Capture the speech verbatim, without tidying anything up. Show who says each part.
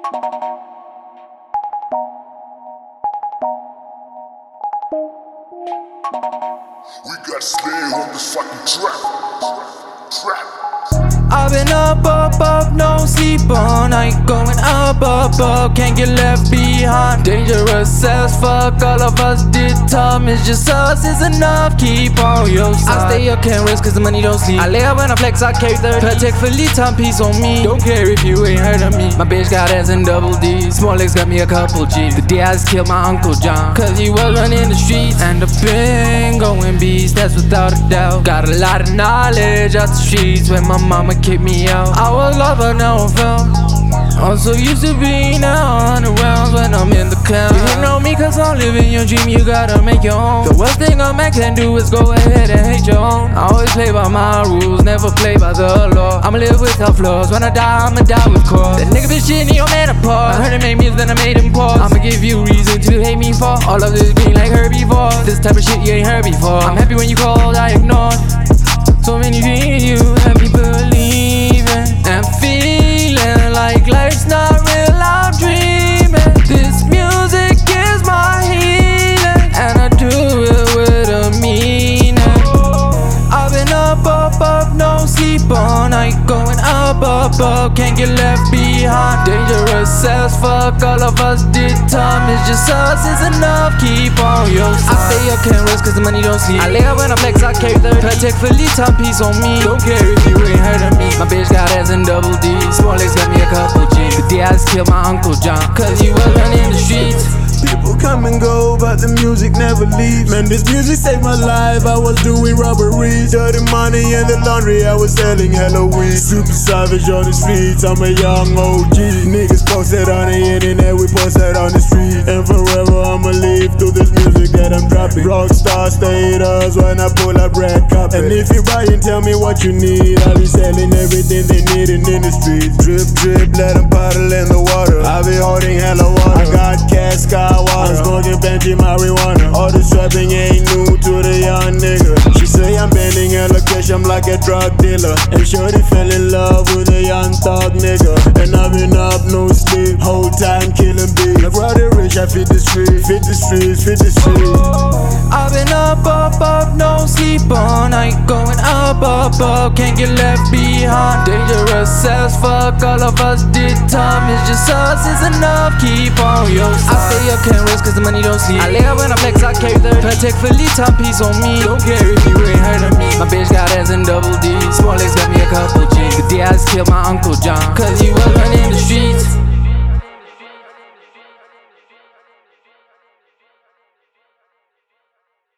Speaker 1: We got Slay on this fucking trap. Trap.
Speaker 2: I've been up, up, up, no sleep all night. Going up, up, up, can't get left behind. Dangerous as fuck, all of us did time. It's just us, is enough, keep on your side. I stay up, can't rest cause the money don't sleep. I lay up when I flex, I carry thirty. Protect for lead time, peace on me. Don't care if you ain't heard of me. My bitch got ass and double D. Small legs got me a couple G's. The day I just killed my Uncle John, cause he was running the streets. And the pen going beast, that's without a doubt. Got a lot of knowledge out the streets when my mama kicked me out. I was lost but now I'm found. I'm so used to being out on the rounds when I'm in the cloud. You didn't know me cause I'm living your dream, you gotta make your own. The worst thing a man can do is go ahead and hate your own. I always play by my rules, never play by the law. I'ma live without flaws, when I die I'ma die with cause. That nigga been shitting your man apart. I heard him make music then I made him pause. I'ma give you reason to hate me for all of this being like her before. This type of shit you ain't heard before. I'm happy when you called, I ignored. So many things you have me believing and feeling like life's not real, I'm dreaming. This music is my healing and I do it with a meaning. I've been up, up, up, no sleep all night. Going up, up, up, can't get left behind. Dangerous as fuck, all of us did time. It's just us, is enough, keep on your side. I stay up, can't rest cause the money don't sleep. I lay up when I flex, I carry thirty. Protect for lead time, peace on me. Don't care if you ain't heard of me. My bitch got ass and double D. Small legs got me a couple G's. The day I just killed my Uncle John, cause he was running the streets.
Speaker 3: People come and go, but the music never leaves. Man, this music saved my life, I was doing robberies. Dirty money in the laundry, I was selling Halloween. Super savage on the streets, I'm a young O G. Niggas posted on the internet, we posted on the street. And forever I'ma live through this music that I'm dropping. Rockstar status when I pull up red carpet. And if you buy and tell me what you need, I'll be selling everything they needin' in the streets. Drip, drip, let them paddle in the water. I'll be holding hella water. I got cash, car, water. I'm smoking plenty marijuana. All the strapping ain't new to the young nigga. She say I'm bending hella cash, I'm like a drug dealer. And shorty fell in love with a young thug nigga. And I've been up, no sleep, whole time killing beats. I brought it rich, I fit the street, fit the streets, fit the streets.
Speaker 2: I've been up, up, up, no sleep all night. Going up, up, up, can't get left behind. Dangerous as fuck, all of us did time. It's just us, is enough, keep on your side. I stay up, can't rest cause the money don't sleep. I lay up when I flex, I carry thirty. Protect for lead time, peace on me. Don't care if you ain't heard of me. My bitch got ass and double D. Small legs got me a couple G's. The day I just killed my Uncle John, cause he was running the